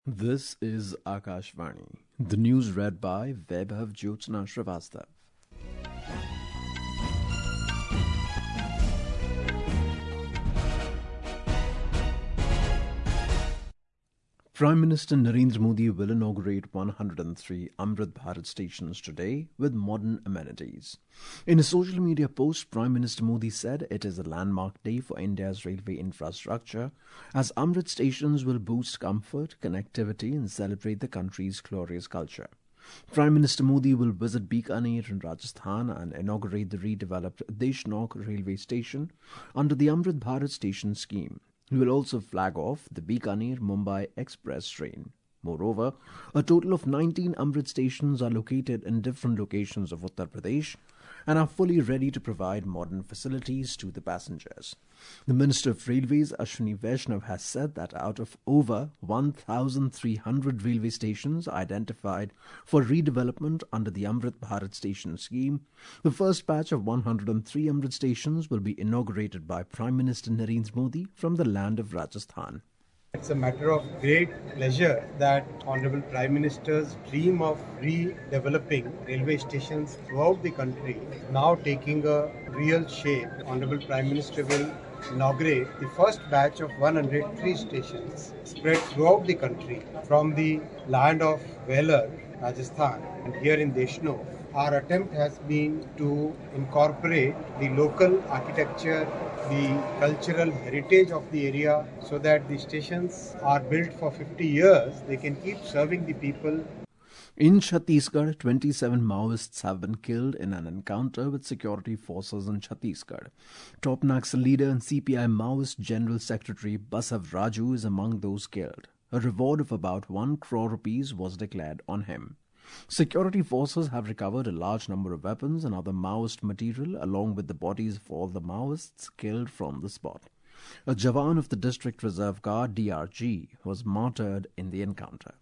This is Akashvani. The news read by Vaibhav Jyotsna Srivastav. Prime Minister Narendra Modi will inaugurate 103 Amrit Bharat stations today with modern amenities. In a social media post, Prime Minister Modi said it is a landmark day for India's railway infrastructure as Amrit stations will boost comfort, connectivity and celebrate the country's glorious culture. Prime Minister Modi will visit Bikaner in Rajasthan and inaugurate the redeveloped Deshnok railway station under the Amrit Bharat station scheme. He will also flag off the Bikaner-Mumbai Express train. Moreover, a total of 19 Amrit stations are located in different locations of Uttar Pradesh and are fully ready to provide modern facilities to the passengers. The Minister of Railways, Ashwini Vaishnav, has said that out of over 1,300 railway stations identified for redevelopment under the Amrit Bharat station scheme, the first batch of 103 Amrit stations will be inaugurated by Prime Minister Narendra Modi from the land of Rajasthan. It's a matter of great pleasure that Honorable Prime Minister's dream of redeveloping railway stations throughout the country is now taking a real shape. Honorable Prime Minister will inaugurate the first batch of 103 stations spread throughout the country from the land of Velar, Rajasthan, and here in Deshnok. Our attempt has been to incorporate the local architecture, the cultural heritage of the area so that the stations are built for 50 years. They can keep serving the people. In Chhattisgarh, 27 Maoists have been killed in an encounter with security forces in Chhattisgarh. Top Naxal leader and CPI Maoist General Secretary Basav Raju is among those killed. A reward of about 1 crore rupees was declared on him. Security forces have recovered a large number of weapons and other Maoist material along with the bodies of all the Maoists killed from the spot. A Jawan of the District Reserve Guard DRG was martyred in the encounter.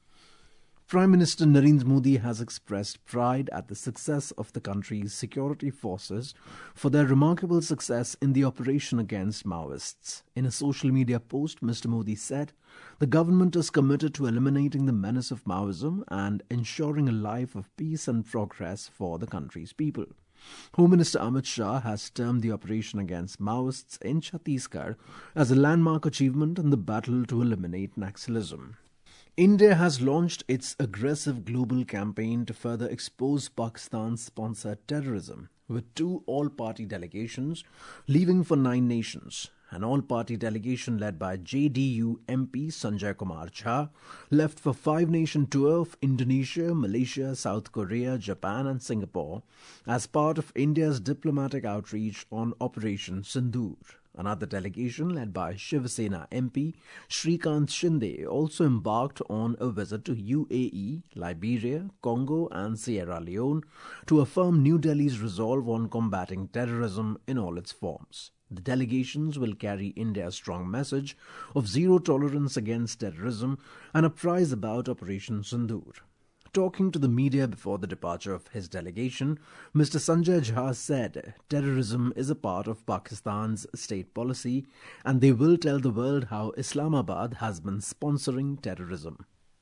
Prime Minister Narendra Modi has expressed pride at the success of the country's security forces for their remarkable success in the operation against Maoists. In a social media post, Mr. Modi said, "The government is committed to eliminating the menace of Maoism and ensuring a life of peace and progress for the country's people." Home Minister Amit Shah has termed the operation against Maoists in Chhattisgarh as a landmark achievement in the battle to eliminate Naxalism. India has launched its aggressive global campaign to further expose Pakistan's sponsored terrorism, with 2 all-party delegations leaving for 9 nations. An all-party delegation led by JDU MP Sanjay Kumar Jha left for 5-nation tour of Indonesia, Malaysia, South Korea, Japan and Singapore as part of India's diplomatic outreach on Operation Sindoor. Another delegation led by Shiv Sena MP Shrikant Shinde also embarked on a visit to UAE, Liberia, Congo and Sierra Leone to affirm New Delhi's resolve on combating terrorism in all its forms. The delegations will carry India's strong message of zero tolerance against terrorism and apprise about Operation Sindoor. Talking to the media before the departure of his delegation, Mr. Sanjay Jha said terrorism is a part of Pakistan's state policy and they will tell the world how Islamabad has been sponsoring terrorism.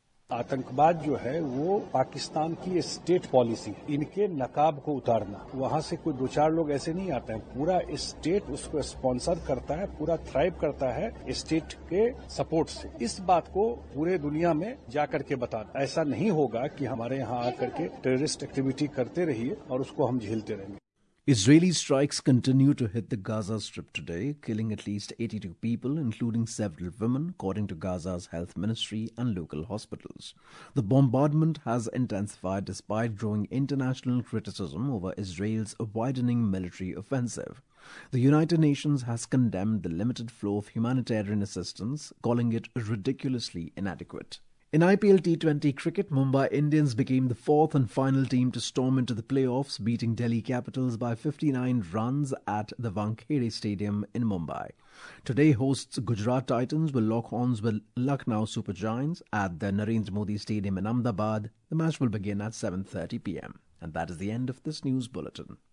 आतंकवाद जो है वो पाकिस्तान की state policy, इनके नकाब को उतारना, वहां से कोई 2-4 लोग ऐसे नहीं आते हैं, पूरा स्टेट उसको स्पॉन्सर करता है, पूरा थ्राइव करता है स्टेट के सपोर्ट से। इस बात को पूरे दुनिया में जाकर के बताना, ऐसा नहीं होगा कि हमारे यहाँ आकर के टेररिस्ट एक्टिविटी करते रहिए और उसको हम झेलते रहेंगे। Israeli strikes continue to hit the Gaza Strip today, killing at least 82 people, including several women, according to Gaza's health ministry and local hospitals. The bombardment has intensified despite growing international criticism over Israel's widening military offensive. The United Nations has condemned the limited flow of humanitarian assistance, calling it ridiculously inadequate. In IPL T20 cricket, Mumbai Indians became the 4th and final team to storm into the playoffs, beating Delhi Capitals by 59 runs at the Wankhede Stadium in Mumbai. Today, hosts Gujarat Titans will lock horns with Lucknow Super Giants at the Narendra Modi Stadium in Ahmedabad. The match will begin at 7:30 p.m. And that is the end of this news bulletin.